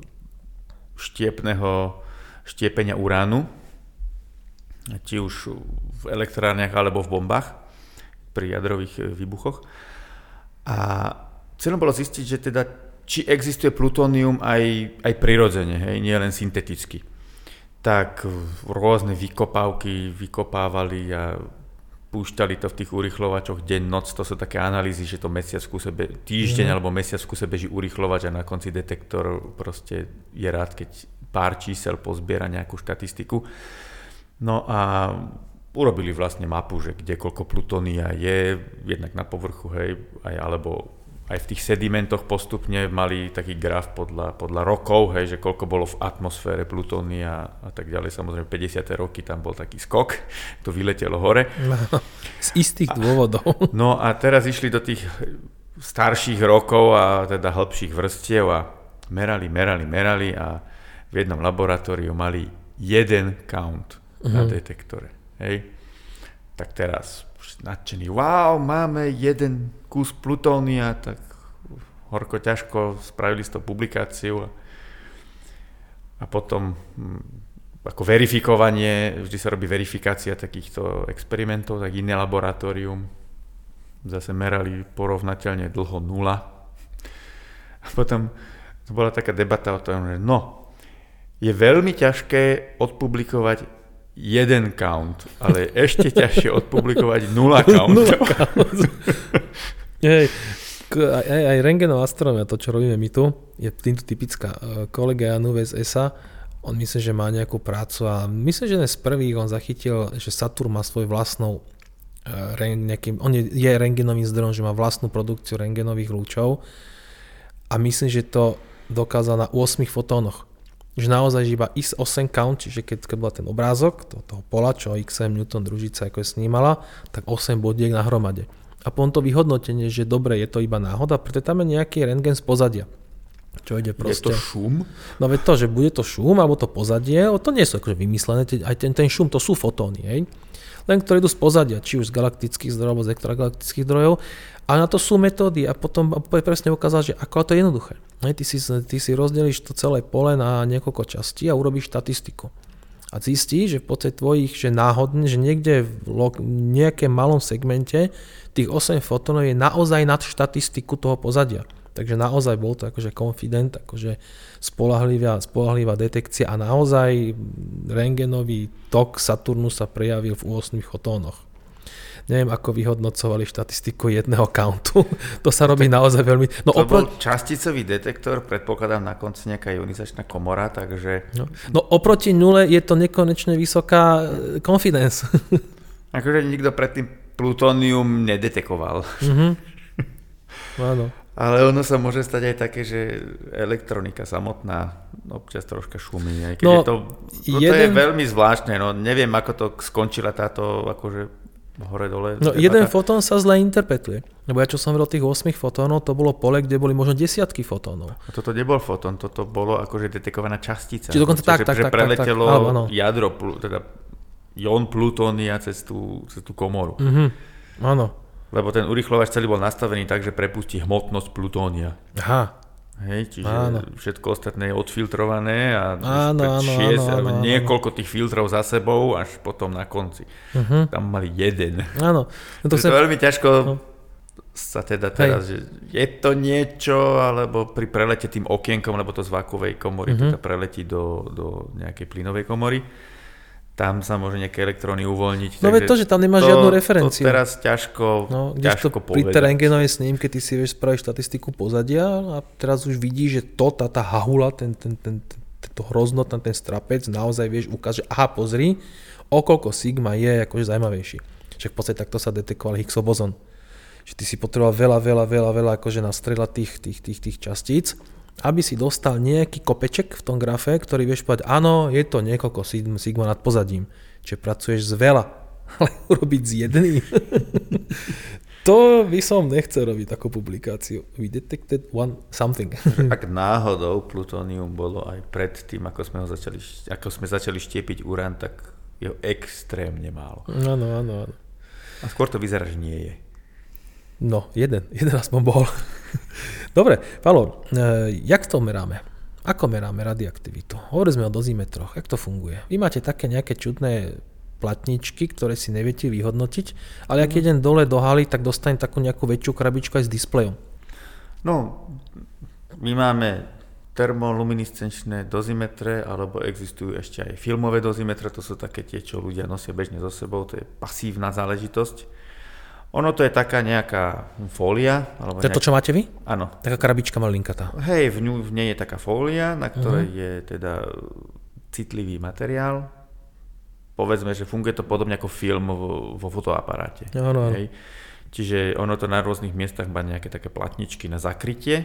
štiepenia uránu, či už v elektrárniach alebo v bombách pri jadrových výbuchoch. A cieľom bolo zistiť, že teda či existuje plutónium aj prirodzene, hej, nie len synteticky. Tak rôzne vykopávky vykopávali a púšťali to v tých urýchlovačoch deň, noc, to sú také analýzy, že to mesiac v kuse týždeň alebo mesiac v kuse beží urýchlovač a na konci detektor proste je rád, keď pár čísel pozbiera nejakú štatistiku. No a urobili vlastne mapu, že kde koľko plutónia je, jednak na povrchu, hej, alebo aj v tých sedimentoch postupne mali taký graf podľa rokov, hej, že koľko bolo v atmosfére plutónia a tak ďalej. Samozrejme 50. roky tam bol taký skok, to vyletelo hore. No, z istých dôvodov. No a teraz išli do tých starších rokov a teda hĺbších vrstiev a merali a v jednom laboratóriu mali jeden count na detektore. Hej. Tak teraz nadšený, wow, máme jeden kus plutónia, tak horko ťažko spravili z toho publikáciu a potom ako verifikovanie, vždy sa robí verifikácia takýchto experimentov, tak iné laboratórium zase merali porovnateľne dlho 0 a potom to bola taká debata o tom, že je veľmi ťažké odpublikovať jeden count, ale ešte ťažšie odpublikovať 0 count. Aj rentgenová astronomia, to čo robíme my tu, je týmto typická. Kolega Janu z ESA, on myslí, že má nejakú prácu a myslím, že jeden z prvých on zachytil, že Saturn má svoj vlastnou on je rentgenovým zdrojom, že má vlastnú produkciu rentgenových lúčov a myslím, že to dokázal na 8 fotónoch. Že naozaj iba X8 count, čiže keď bol ten obrázok toho pola, čo XM Newton družica ako je snímala, tak 8 bodiek na hromade. A potom to vyhodnotenie, že dobre, je to iba náhoda, pretože tam je nejaký rentgen z pozadia. Čo ide proste. Je to šum? No veď to, že bude to šum, alebo to pozadie, to nie sú akože vymyslené, aj ten šum, to sú fotóny, hej? Len ktoré idú z pozadia, či už z galaktických zdrojov, alebo z extragalaktických zdrojov. A na to sú metódy a potom presne ukázal, že ako to je jednoduché. Ty si rozdeliš to celé pole na niekoľko častí a urobíš štatistiku. A zistíš, že v podstate tvojich, že náhodne, že niekde v nejakém malom segmente tých 8 fotónov je naozaj nad štatistiku toho pozadia. Takže naozaj bol to akože confident, akože spoľahlivá detekcia a naozaj rentgenový tok Saturnu sa prejavil v 8 fotónoch. Neviem, ako vyhodnocovali štatistiku jedného countu. To sa robí naozaj veľmi... Bol časticový detektor, predpokladám na konci nejaká ionizačná komora, takže... No oproti nule je to nekonečne vysoká confidence. Akože nikto predtým plutónium nedetekoval. Áno. Ale ono sa môže stať aj také, že elektronika samotná občas troška šumí. Keď to je veľmi zvláštne, neviem, ako to skončila táto akože hore-dole. Jeden fotón sa zle interpretuje. Lebo ja čo som vedel tých 8 fotónov, to bolo pole, kde boli možno desiatky fotónov. A toto nebol fotón, toto bolo akože detekovaná častica. Čiže dokonca tak. Preletelo jadro, teda ion plutónia cez tú komoru. Áno. Lebo ten urýchlovač celý bol nastavený tak, že prepustí hmotnosť plutónia. Aha. Hej, čiže všetko ostatné je odfiltrované a niekoľko tých filtrov za sebou až potom na konci. Tam mali jeden. Áno. To je veľmi ťažko sa teda teraz, že je to niečo, alebo pri prelete tým okienkom, lebo to z vákuovej komory teda preletí do nejakej plynovej komory. Tam sa môže nejaké elektróny uvoľniť. No veď to, že tam nemáš žiadnu referenciu. To teraz ťažko povedať. Pri tej rentgenovej snímke ty si vieš spraviť štatistiku pozadia a teraz už vidíš, že tá hahula, to hroznotná, ten strapec, naozaj vieš ukázať, že aha, pozri, okoľko sigma je akože zaujímavejší. Však v podstate takto sa detekoval Higgsov bozon. Že ty si potreboval veľa akože nastrieľať tých častíc, aby si dostal nejaký kopeček v tom grafe, ktorý vieš povedať, áno, je to niekoľko sigma nad pozadím. Čiže pracuješ z veľa, ale urobiť z jedný. To by som nechcel robiť takú publikáciu. We detected something. Ak náhodou plutónium bolo aj pred tým, ako sme začali štiepiť urán, tak je extrémne málo. Áno. A skôr to vyzerá, že nie je. No, jeden aspoň bol. Dobre, Palo, jak to meráme? Ako meráme radioaktivitu? Hovorili sme o dozimetroch, jak to funguje? Vy máte také nejaké čudné platničky, ktoré si neviete vyhodnotiť, ale ak idem dole do haly, tak dostanem takú nejakú väčšiu krabičku aj s displejom. No, my máme termoluminiscenčné dozimetre, alebo existujú ešte aj filmové dozimetre, to sú také tie, čo ľudia nosia bežne so sebou, to je pasívna záležitosť. Ono to je taká nejaká fólia. To je to, čo máte vy? Áno. Taká krabička malinkatá. Hej, v nej je taká fólia, na ktorej je teda citlivý materiál. Povedzme, že funguje to podobne ako film vo fotoaparáte. Áno. Čiže ono to na rôznych miestach má nejaké také platničky na zakrytie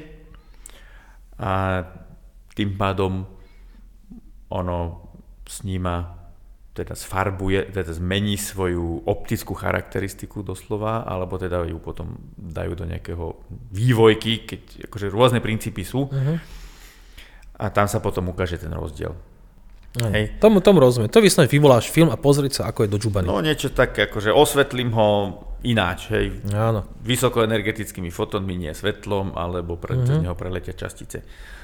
a tým pádom ono sníma, teda sfarbuje, teda zmení svoju optickú charakteristiku doslova, alebo teda ju potom dajú do nejakého vývojky, keď akože rôzne princípy sú. A tam sa potom ukáže ten rozdiel. Hej. Tomu rozumiem. To vyslovene vyvoláš film a pozrieť sa, ako je dožubaný. No niečo také, akože osvetlím ho ináč, hej. Áno. Vysokoenergetickými fotónmi, nie svetlom, alebo cez neho preletia častice.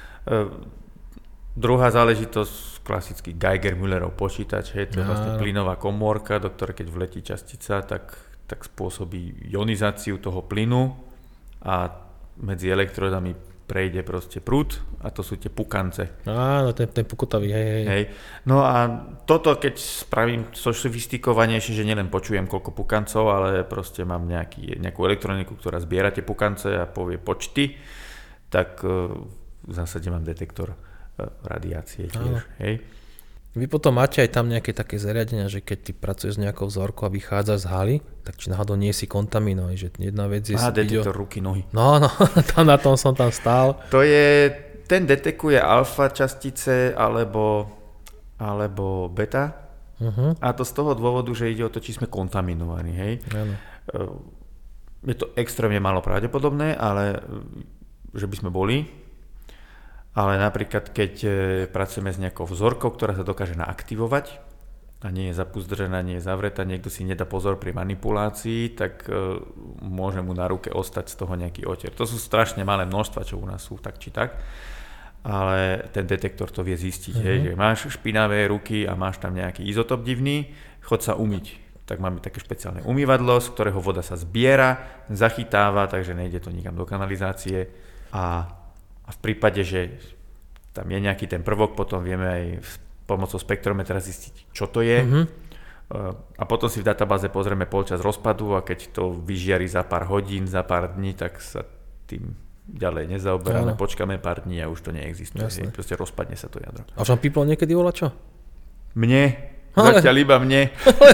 Druhá záležitosť, klasický Geiger-Müllerov počítač, hej, to je vlastne plynová komórka, do ktorej keď vletí častica, tak spôsobí ionizáciu toho plynu a medzi elektrodami prejde proste prúd a to sú tie pukance. Áno, ten pukotavý, hej. No a toto, keď spravím sofistikovanejšie, že nielen počujem koľko pukancov, ale proste mám nejakú elektroniku, ktorá zbiera tie pukance a povie počty, tak v zásade mám detektor radiácie tiež, hej. Vy potom máte aj tam nejaké také zariadenia, že keď ty pracuješ s nejakou vzorkou a vychádzaš z haly, tak či náhodou nie si kontaminovaný, že jedna vec je... detektor ruky, nohy. No, na tom som tam stál. Ten detekuje alfa častice alebo beta a to z toho dôvodu, že ide o to, či sme kontaminovaní, hej. Áno. Je to extrémne málo pravdepodobné, ale že by sme boli. Ale napríklad, keď pracujeme s nejakou vzorkou, ktorá sa dokáže naaktivovať a nie je zapuzdrená, nie je zavretá, niekto si nedá pozor pri manipulácii, tak môže mu na ruke ostať z toho nejaký otier. To sú strašne malé množstva, čo u nás sú tak či tak, ale ten detektor to vie zistiť, hej, že máš špinavé ruky a máš tam nejaký izotop divný, chod sa umyť. Tak máme také špeciálne umývadlo, z ktorého voda sa zbiera, zachytáva, takže nejde to nikam do kanalizácie. a v prípade, že tam je nejaký ten prvok, potom vieme aj pomocou spektrometra zistiť, čo to je. A potom si v databáze pozrieme polčas rozpadu a keď to vyžiari za pár hodín, za pár dní, tak sa tým ďalej nezaoberáme, počkáme pár dní a už to neexistuje. Proste rozpadne sa to jadro. A už vám píplo niekedy volačo? Mne? Zatiaľ iba mne.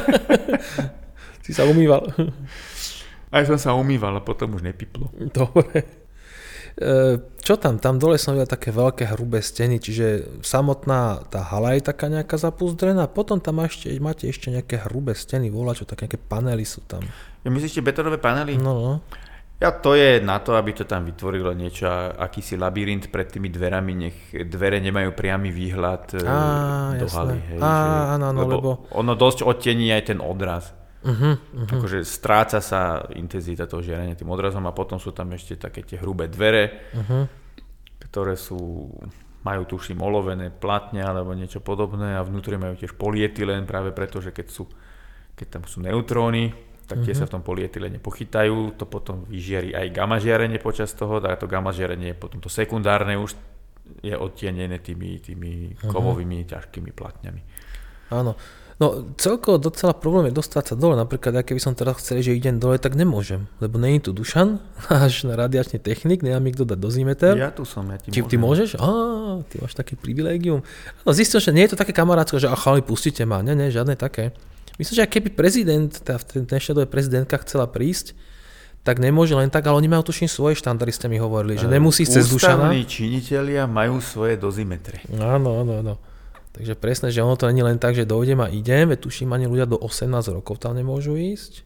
Si sa umýval. Aj som sa umýval a potom už nepiplo. Dobre. Čo tam? Tam dole som videl také veľké hrubé steny, čiže samotná tá hala je taká nejaká zapúzdrená, potom tam máte ešte nejaké hrubé steny, volačo, také nejaké panely sú tam. Ja myslíte betónové panely? No. Ja, to je na to, aby to tam vytvorilo niečo, akýsi labyrint pred tými dverami, nech dvere nemajú priamy výhľad do haly. Hej, lebo ono dosť odtení aj ten odraz. Akože stráca sa intenzita toho žiarenia tým odrazom a potom sú tam ešte také tie hrubé dvere, ktoré majú tuším olovené platne alebo niečo podobné a vnútri majú tiež polyetylén práve preto, že keď tam sú neutróny, tak tie sa v tom polyetylene pochytajú, to potom vyžiari aj gamma žiarenie počas toho, a to gamma žiarenie potom to sekundárne už je odtienené tými kovovými ťažkými platňami. Áno. No celkovo docela problém je dostať sa dole, napríklad aj keby som teraz chcel, že idem dole, tak nemôžem, lebo není tu Dušan, náš radiačný technik, nemám mi kto dať dozimeter. Ja tu som, ja ti môžem. Ty môžeš? Ty máš také privilégium. No zistil, že nie je to také kamarátsko, že chali, pustite ma, nie, žiadne také. Myslím, že aj keby prezident, v dnešnej dobe prezidentka chcela prísť, tak nemôže len tak, ale oni majú tuším svoje štandardy, ste mi hovorili, že nemusí cez Dušana. Ústavní činitelia majú svoje dozimetre. Áno. Takže presne, že ono to nie len tak, že dojdem a idem, veď tuším, ani ľudia do 18 rokov tam nemôžu ísť.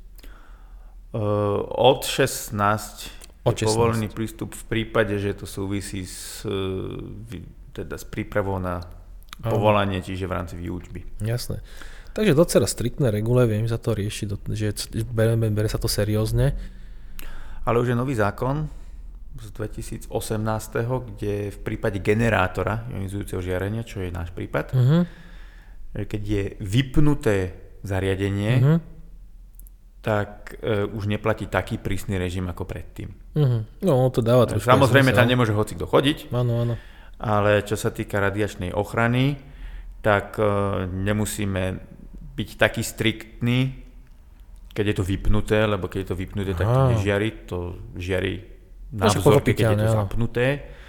Od 16 je povolený prístup v prípade, že to súvisí s prípravou na povolanie, čiže v rámci výučby. Jasné. Takže docela striktné regule, viem sa to rieši, že bere sa to seriózne. Ale už je nový zákon z 2018, kde v prípade generátora ionizujúceho žiarenia, čo je náš prípad, keď je vypnuté zariadenie, tak už neplatí taký prísny režim ako predtým. No, to dáva trošku. Samozrejme, tam nemôže hocikto chodiť, áno. Ale čo sa týka radiačnej ochrany, tak nemusíme byť taký striktný, keď je to vypnuté, lebo keď je to vypnuté, tak to nežiari, to žiari na vzorke, keď je to zapnuté.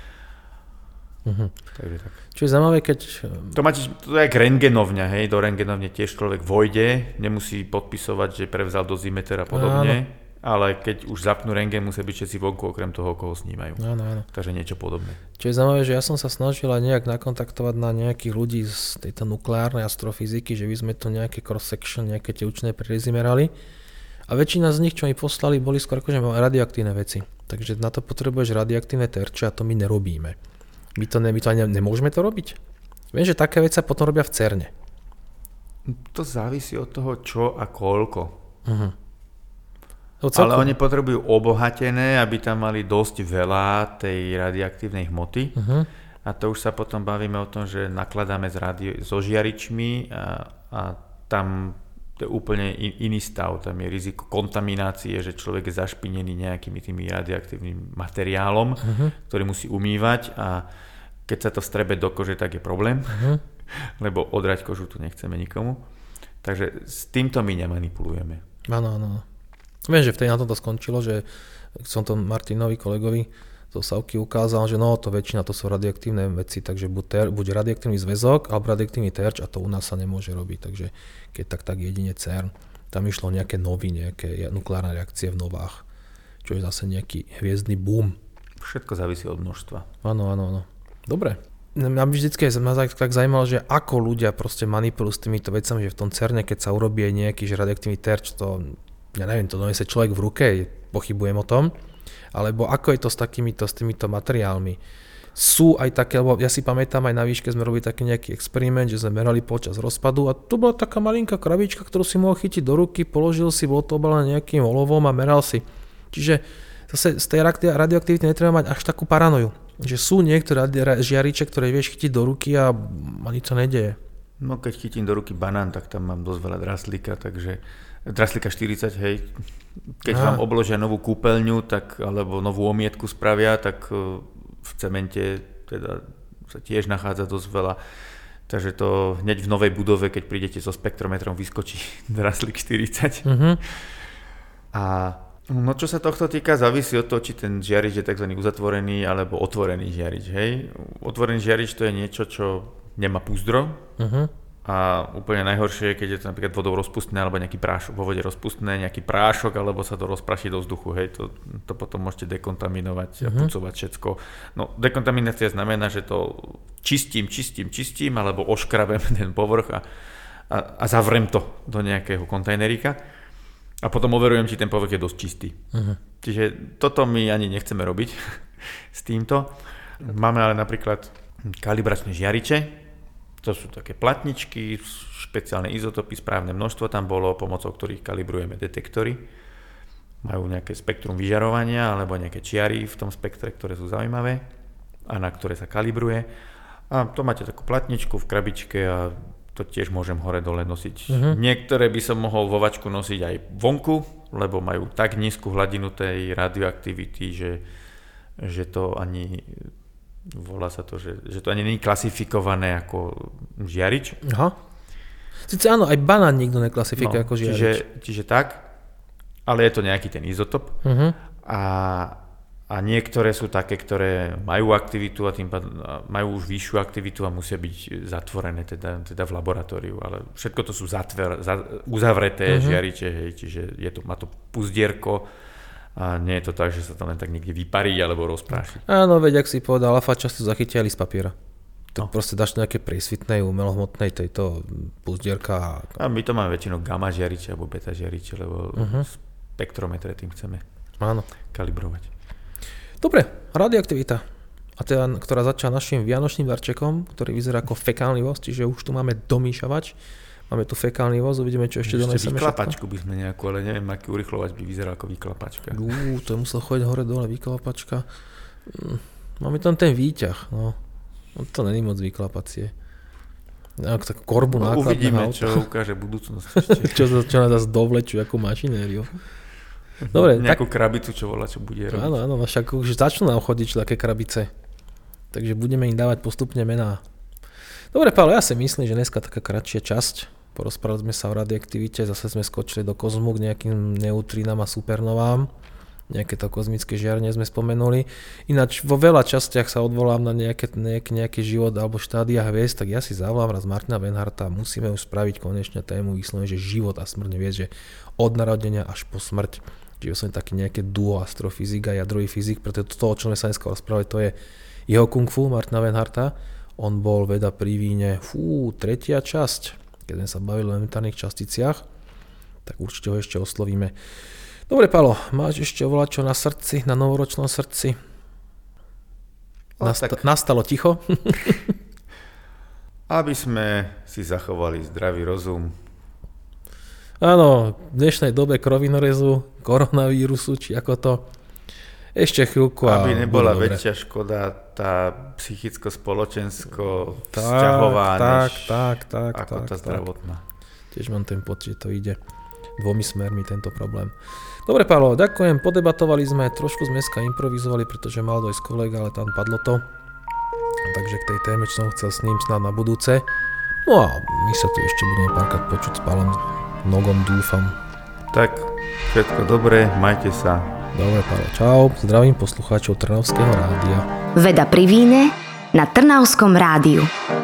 Takže tak. Čo je zaujímavé, keď... To je jak rentgenovňa, hej, do rentgenovne tiež človek vojde, nemusí podpisovať, že prevzal dozimeter a podobne, ale keď už zapnú rentgen, musia byť všetci vonku, okrem toho, koho snímajú. Áno. Takže niečo podobné. Čo je zaujímavé, že ja som sa snažil aj nejak nakontaktovať na nejakých ľudí z tejto nukleárnej astrofyziky, že by sme to nejaké cross-section, nejaké tie učné prierezy merali. A väčšina z nich, čo mi poslali, boli skôr akože radioaktívne veci. Takže na to potrebuješ radioaktívne terče a to my nerobíme. My to ani nemôžeme to robiť. Viem, že také veci sa potom robia v CERNe. To závisí od toho, čo a koľko. Ale oni potrebujú obohatené, aby tam mali dosť veľa tej radioaktívnej hmoty. A to už sa potom bavíme o tom, že nakladáme so žiaričmi a tam to je úplne iný stav. Tam je riziko kontaminácie, že človek je zašpinený nejakými tými radioaktívnym materiálom, ktorý musí umývať a keď sa to strebe do kože, tak je problém, lebo odrať kožu tu nechceme nikomu. Takže s týmto my nemanipulujeme. Áno. Viem, že vtedy na tom to skončilo, že som to Martinovi kolegovi zo Savky ukázal, že to väčšina to sú radioaktívne veci, takže buď radioaktívny zväzok alebo radioaktívny terč a to u nás sa nemôže robiť, takže keď tak jedine CERN. Tam išlo nejaké nukleárne reakcie v novách, čo je zase nejaký hviezdny boom. Všetko závisí od množstva. Áno. Dobre. Mňa by vždycky tak zaujímalo, že ako ľudia proste manipulujú s týmito vecami, že v tom CERNe, keď sa urobí nejaký radioaktívny terč, to ja neviem, to donese človek v ruke, pochybujem o tom, alebo ako je to s týmito materiálmi. Sú aj také, lebo ja si pamätám, aj na výške sme robili taký nejaký experiment, že sme merali počas rozpadu a to bola taká malinká krabička, ktorú si mohol chytiť do ruky, položil si, bolo to obalené nejakým olovom a meral si. Čiže zase z tej radioaktivity netreba mať až takú paranoju, že sú niektoré žiariče, ktoré vieš chytiť do ruky a nič sa nedeje. No keď chytím do ruky banán, tak tam mám dosť veľa draslíka, takže draslíka 40, hej. Keď vám obložia novú kúpeľňu, tak, alebo novú omietku spravia, tak v cemente teda sa tiež nachádza dosť veľa. Takže to hneď v novej budove, keď prídete so spektrometrom, vyskočí Draslík 40. A no čo sa tohto týka, závisí od toho, či ten žiarič je tzv. Uzatvorený alebo otvorený žiarič. Hej? Otvorený žiarič to je niečo, čo nemá púzdro. A úplne najhoršie je, keď je to napríklad vodou rozpustné alebo nejaký prášok, vo vode rozpustné, nejaký prášok, alebo sa to rozpraší do vzduchu, hej, to potom môžete dekontaminovať a pucovať všetko. No, dekontaminácia znamená, že to čistím, alebo oškrabem ten povrch a zavrem to do nejakého kontajnerika a potom overujem, či ten povrch je dosť čistý. Čiže toto my ani nechceme robiť s týmto. Máme ale napríklad kalibračné žiariče. To sú také platničky, špeciálne izotopy, správne množstvo tam bolo, pomocou ktorých kalibrujeme detektory. Majú nejaké spektrum vyžarovania alebo nejaké čiary v tom spektre, ktoré sú zaujímavé a na ktoré sa kalibruje. A to máte takú platničku v krabičke a to tiež môžem hore-dole nosiť. Niektoré by som mohol vo vačku nosiť aj vonku, lebo majú tak nízku hladinu tej radioaktivity, že to ani... Volá sa to, že to ani nie je klasifikované ako žiarič. Aha. Sice áno, aj banán nikto neklasifikuje ako žiarič. Čiže tak, ale je to nejaký ten izotop. A niektoré sú také, ktoré majú aktivitu a tým pádom majú už vyššiu aktivitu a musia byť zatvorené teda v laboratóriu. Ale všetko to sú uzavreté žiariče, hej, čiže má to puzdierko. A nie je to tak, že sa to len tak niekde vyparí alebo rozpráši. Áno, veď, ak si povedal, alfa často zachytia list papiera. Tak proste dáš nejaké prísvitnej, umelohmotnej tejto puzdierka. A my to máme väčšinou gamma žiariče alebo beta žiariče, lebo spektrometre tým chceme kalibrovať. Dobre, radioaktivita. A teda, ktorá začala našim vianočným darčekom, ktorý vyzerá ako fekálny voz, čiže už tu máme domýšavač. Máme tu fekálny voz, uvidíme, čo ešte doneseme. Vyklapačku by sme nejakú, ale neviem, aký urychlovač by vyzeral ako vyklapačka. To je musel chodiť hore-dole, vyklapačka. Máme tam ten výťah, no. To není moc vyklapacie. Tak korbu nákladného auta. Uvidíme, čo ukáže budúcnosť. čo nás zase dovlečú, ako mašinériu. Dobre, nejakú krabicu, čo volá, čo bude robiť. Áno, však už začnú nám chodiť také krabice. Takže budeme im dávať postupne mená. Dobre, Pálo, ja si myslím, že dneska taká kratšia časť. Porozprávali sme sa o radioaktivite, zase sme skočili do kozmu k nejakým neutrínam a supernovám. Nejaké to kozmické žiarenie sme spomenuli. Ináč vo veľa častiach sa odvolám na nejaký život alebo štádia hviezd, tak ja si zavolám raz Martina Wenharta a musíme už spraviť konečne tému vyslovene, že život a smrť hviezd, že od narodenia až po smrť. Čiže som taký nejaké duo astrofyzik a jadrový fyzik, pretože to, o čom sme sa dneska rozprávali, to je jeho kung fu Martina Wenharta. On bol veda pri víne, tretia časť. Keď sme sa bavili o elementárnych časticiach, tak určite ho ešte oslovíme. Dobre, Pálo, máš ešte čo na srdci, na novoročnom srdci? Nastalo ticho? Aby sme si zachovali zdravý rozum. Áno, v dnešnej dobe krovinorezu, koronavírusu, či ako to, ešte chvíľku. Aby nebola väčšia škoda tá psychicko-spoločensko vzťahová, než ako tá zdravotná. Tiež mám ten pocit, že to ide dvomi smermi tento problém. Dobre, Pálo, ďakujem, podebatovali sme, trošku sme dneska improvizovali, pretože mal dojsť kolega, ale tam padlo to. Takže k tej téme, čo som chcel s ním snad na budúce. No a my sa tu ešte budeme párkrát počuť s Pálom Nogom, dúfam. Tak, všetko dobré, majte sa. Dobre, Pálo, čau, zdravím poslucháčov Trnavského rádia. Veda pri víne na Trnavskom rádiu.